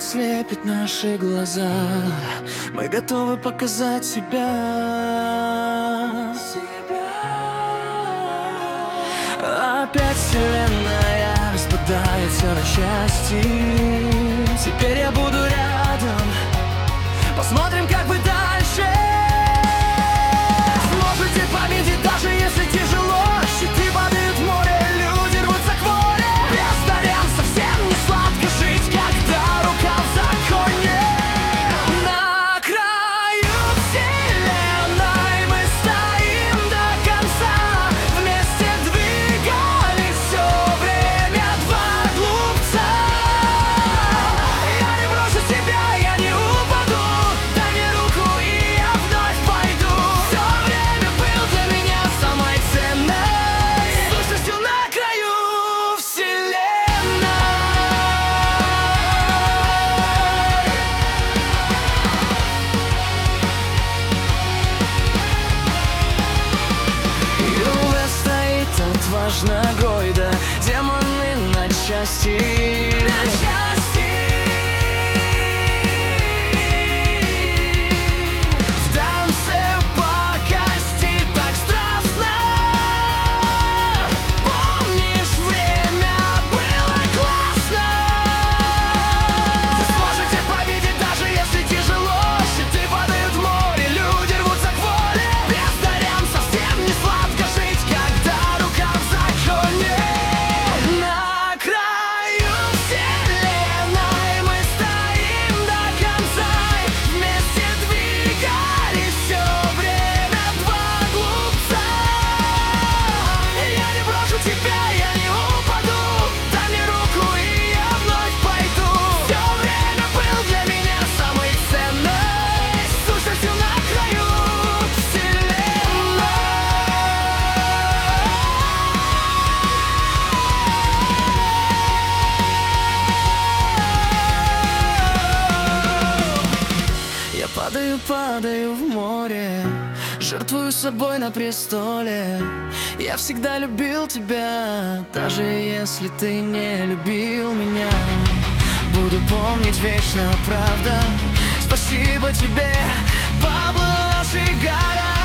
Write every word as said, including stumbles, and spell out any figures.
слепит наши глаза. Мы готовы показать себя. Опять вселенная распадается на части. Теперь я буду рядом. Посмотрим, как вы дальше сможете победить, даже если тяжело. Щиты падают в море, люди рвутся к воле. Бездарям совсем не сладко жить, когда рука в законе. На краю вселенной мы стоим до конца. Вместе двигались все время два глупца. Я не брошу себя, я не упаду. Дай мне руку, и я вновь пойду. Все время был для меня самой ценной сущностью на краю вселенной. ЮВ стоит отважно гордо, демоны на части. На части. В танце по кости так страстно. Помнишь, время было классно. Вы сможете победить, даже если тяжело. Щиты падают в море, люди рвутся к воле. Бездарям совсем не сладко жить, когда рука в законе. На краю вселенной мы стоим до конца. Вместе двигались все время два глупца. Я не брошу тебя, я не упаду. Дай мне руку, и я вновь пойду. Все время был для меня самой ценной сущностью на краю вселенной. Я падаю, падаю в море, жертвую собой на престоле. Я всегда любил тебя, даже если ты не любил меня. Буду помнить вечно, правда. Спасибо тебе, Пабло Сигара.